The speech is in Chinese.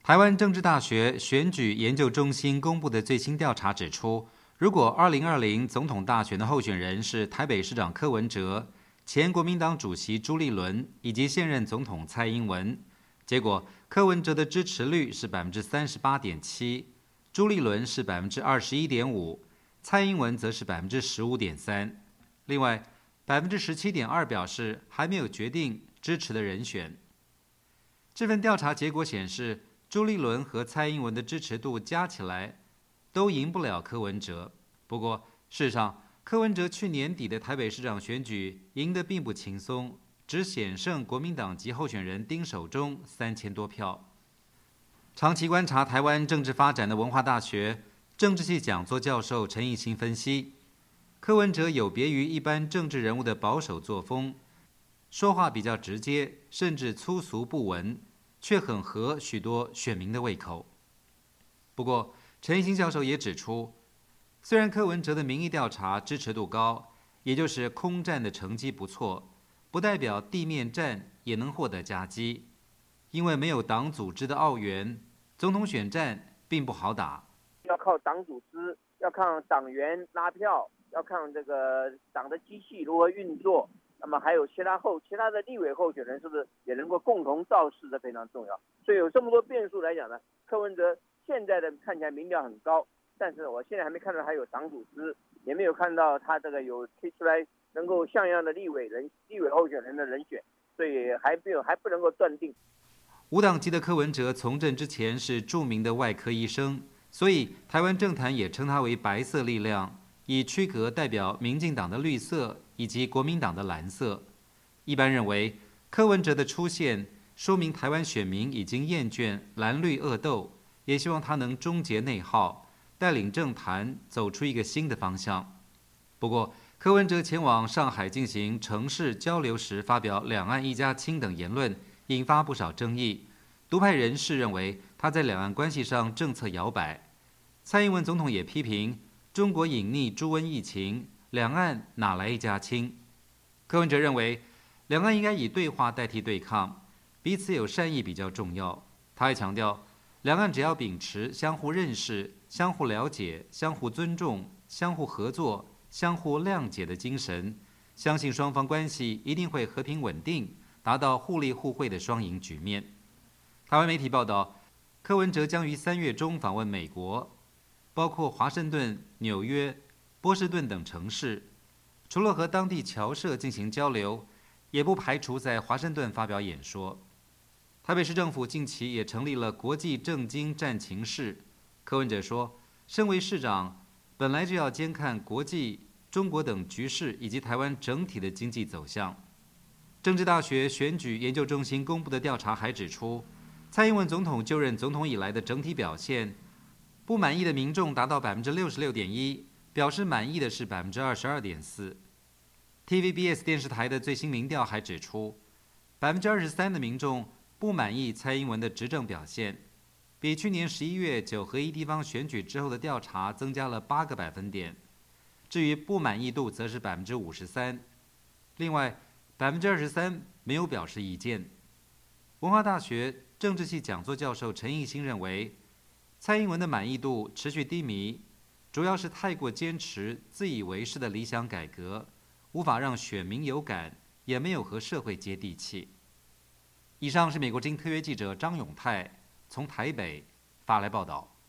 台湾政治大学选举研究中心公布的最新调查指出，如果2020总统大选的候选人是台北市长柯文哲、前国民党主席朱立伦以及现任总统蔡英文，结果柯文哲的支持率是38.7%，朱立伦是21.5%，蔡英文则是15.3%。另外17.2%表示还没有决定支持的人选。这份调查结果显示，朱立伦和蔡英文的支持度加起来都赢不了柯文哲。不过，事实上，柯文哲去年底的台北市长选举赢得并不轻松，只险胜国民党籍候选人丁守中3000多票。长期观察台湾政治发展的文化大学政治系讲座教授陈奕兴分析，柯文哲有别于一般政治人物的保守作风，说话比较直接，甚至粗俗不文，却很合许多选民的胃口。不过，陈奕兴教授也指出，虽然柯文哲的民意调查支持度高，也就是空战的成绩不错，不代表地面战也能获得佳绩，因为没有党组织的澳元，总统选战并不好打。 要靠党组织，要靠党员拉票，要看这个党的机器如何运作。那么还有其他的立委候选人是不是也能够共同造势，这非常重要。所以有这么多变数来讲呢，柯文哲现在的看起来民调很高，但是我现在还没看到他有党组织，也没有看到他这个有推出来能够像样的立委候选人的人选，所以还不能够断定。 无党籍的柯文哲从政之前是著名的外科医生，所以台湾政坛也称他为白色力量，以区隔代表民进党的绿色以及国民党的蓝色。一般认为，柯文哲的出现说明台湾选民已经厌倦蓝绿恶斗，也希望他能终结内耗，带领政坛走出一个新的方向。不过，柯文哲前往上海进行城市交流时发表两岸一家亲等言论，引发不少争议。独派人士认为他在两岸关系上政策摇摆。蔡英文总统也批评中国隐匿猪瘟疫情，两岸哪来一家亲？柯文哲认为，两岸应该以对话代替对抗，彼此有善意比较重要。他还强调，两岸只要秉持相互认识、相互了解、相互尊重、相互合作、相互谅解的精神，相信双方关系一定会和平稳定，达到互利互惠的双赢局面。台湾媒体报道，柯文哲将于3月中访问美国，包括华盛顿、纽约、波士顿等城市。除了和当地侨社进行交流，也不排除在华盛顿发表演说。台北市政府近期也成立了国际政经战情室。柯文哲说，身为市长，本来就要监看国际、中国等局势以及台湾整体的经济走向。政治大学选举研究中心公布的调查还指出，蔡英文总统就任总统以来的整体表现，不满意的民众达到66.1%，表示满意的是22.4%。TVBS 电视台的最新民调还指出，23%的民众不满意蔡英文的执政表现，比去年11月9合1地方选举之后的调查增加了8个百分点。至于不满意度则是53%，另外23%没有表示意见。文化大学政治系讲座教授陈奕兴认为，蔡英文的满意度持续低迷，主要是太过坚持自以为是的理想改革，无法让选民有感，也没有和社会接地气。以上是美国之音特约记者张永泰从台北发来报道。